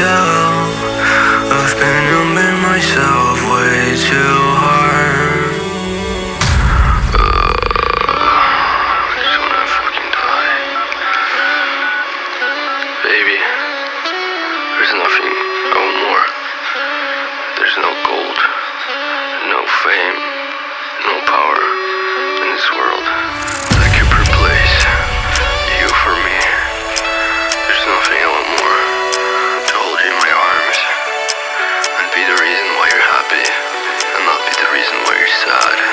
tell. I've been numbing myself way too hard. I just wanna fucking die. Baby, there's nothing, no more. There's no gold, no fame, no power in this world that could replace you for me. There's nothing I want more to hold you in my arms and be the reason why you're happy and not be the reason why you're sad.